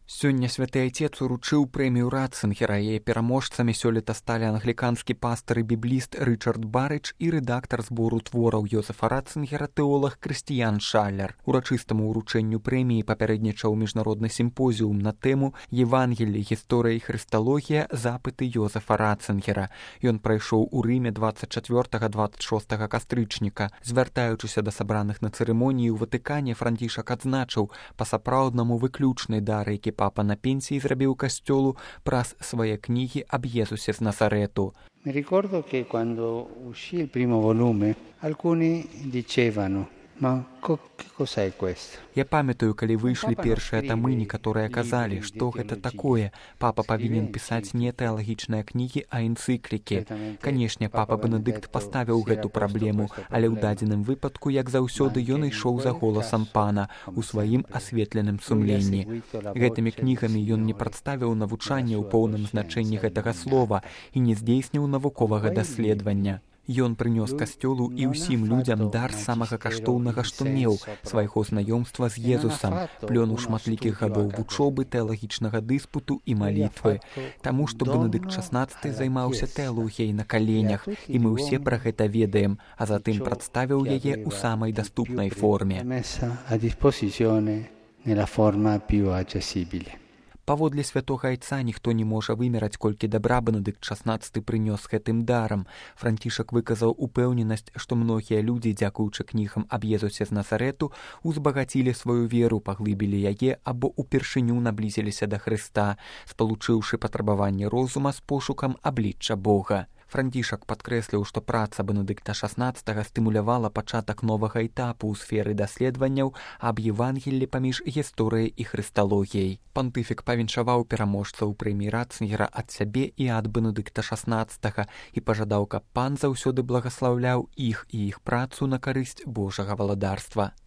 Сёння святы айцец уручыў прэмію Ратцынгера. Яе пераможцамі сёлета сталі англіканскі пастар і бібліст Рычард Барыч і рэдактар збору твораў Йозефа Ратцынгера тэолаг Крыстіян Шаллер. Урачыстаму ўручэнню прэміі папярэднічаў міжнародны сімпозіум на тэму «Евангелле, гісторыя і хрысталогія. Запыты Йозефа Ратцынгера». Ён прайшоў у Рыме 24-26 кастрычніка. Звяртаючыся да сабраных на цырымоніі ў Ватыкане, Францішак адзначыў па-сапраўднаму выключны дар, які папа на пенсії зрабіў касцёлу праз свае кнігі аб Єсусі з Назарету. Mi ricordo che quando uscì il primo volume alcuni dicevano «Ma che cos'è questo?» Я памятаю, калі выйшлі першыя тамы, некаторыя казалі, што гэта такое. Папа павінен пісаць не тэалагічныя кнігі, а энцыклікі. Канешне, папа Бенедыкт паставіў гэту праблему, але ў дадзеным выпадку, як заўсёды, ён ішоў за голасам пана у сваім асветленым сумленні. Гэтымі кнігамі ён не прадставіў навучанне ў поўным значэнні гэтага слова і не здзейсніў навуковага даследавання. Ён прынёс касцёлу і ўсім людзям дар самага каштоўнага, што меў, свайго знаёмства з Езусам, плёну шматлікіх гадоў вучобы, тэалагічнага дыспуту і малітвы. Таму што Бенедыкт XVI займаўся тэалогіяй на каленях, і мы ўсе пра гэта ведаем, а затым прадставіў яе ў самай даступнай форме. Паводле святога айца ніхто не можа вымераць, колькі дабра Бенедыкт XVI прынёс гэтым дарам. Францішак выказаў упэўненасць, што многія людзі, дзякуючы кнігам аб Езусе з Назарету, узбагацілі сваю веру, паглыбілі яе або ўпершыню наблізіліся да Хрыста, спалучыўшы патрабаванне розума з пошукам аблічча Бога. Францішак падкрэсліў, што праца Бенедыкта XVI стымулявала пачатак новага этапу ў сферы даследаванняў аб Евангеллі паміж гісторыяй і хрысталогіяй. Пантыфік павіншаваў пераможцаў прэміі Ратцынгера ад сябе і ад Бенедыкта XVI і пажадаў, каб пан заўсёды благаслаўляў іх і іх працу на карысць Божага валадарства.